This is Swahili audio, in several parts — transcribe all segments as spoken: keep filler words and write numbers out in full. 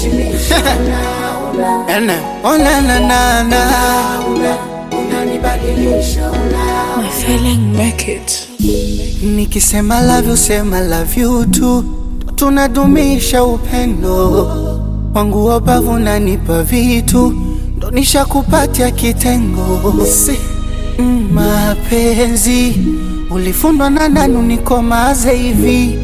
unaniheshimisha una Ene, oh na na na na una unanibadilisha una My feeling make it. Nikisema love you, sema love you too. Tunadumisha upendo wangu wabavu nanipa vitu, ndo nishakupatia kitengo. Si mm, mapenzi ulifundwa na nani unikomaze hivi?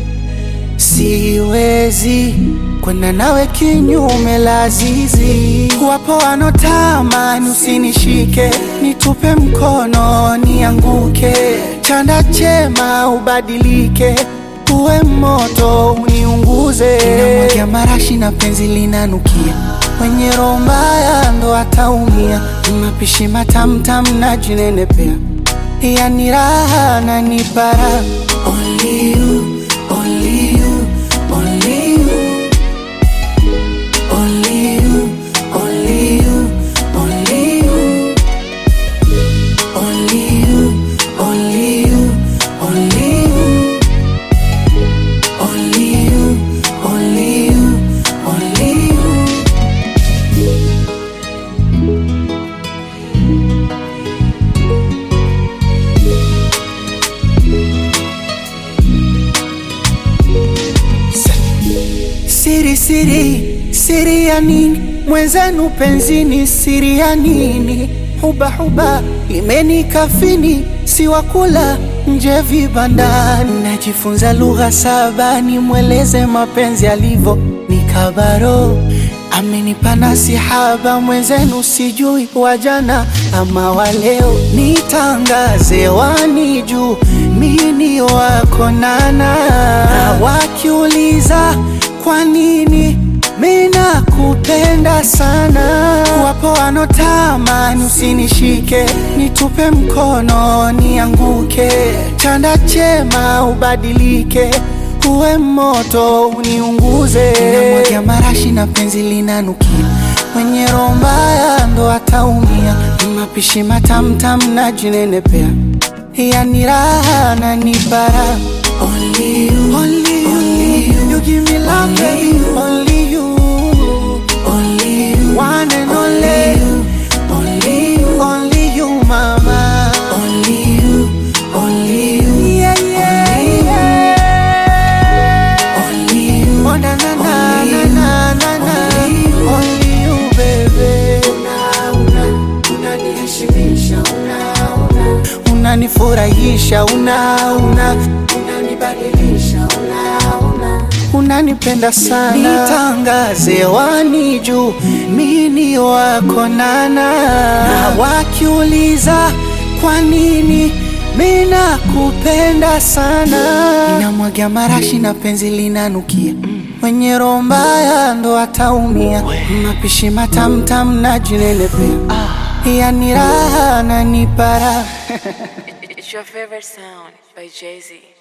Siwezi kwenda nawe kinyume la zizi. Wapo wanotamani usinishike, nitupe mkono nianguke. Chanda chema ubadilike, uwe moto uniunguze. Namwagia marashi na penzi linanukia, mwenye roho mbaya ndo ataumia. Mapishi matamtam na jinenepea, yani raha na nipara. Only you, only you, only you, only you, only you, only you, only you, only you, only you, only you, only you, only you. Siri siri siri ya nini mwenzenu penzini, siri ya nini? Huba huba imenikafini, si wakula nje vibandani. Najifunza lugha saba nimweleze mapenzi alivyo, nikabaro amenipa nasihaba. Mwenzenu sijui wajana ama waleo, nitangaze wani juu mini wako nana. Wakiuliza kwa nini mina kupenda sana, wapo wanotamani usinishike, nitupe mkono nianguke. Chanda chema ubadilike, uwe moto uniunguze. Namwagia marashi na penzi linanukia, mwenye roho mbaya ndo ataumia. Mapishi matamtam na jinenepea, yani raha na nipara. Only you, only you, only you, you give me love, baby. Only you, only you, one and only you, only you, only you, mama. Only you, only you, yeah, yeah, yeah. Only you, oh na na na na na na na. Only you, baby. una una unaniheshimisha una una Unanifurahisha una una unanibadilisha una una unanipenda sana. Nitangaze wani juu mini wako nana. Na wakiuliza kwa nini mina kupenda sana, ninamwagia marashi na penzi linanukia, mwenye roho mbaya ndo ataumia. Mapishi matamtam na jinenepea, yani raha na nipara. It's your favorite sound by Jay-Z.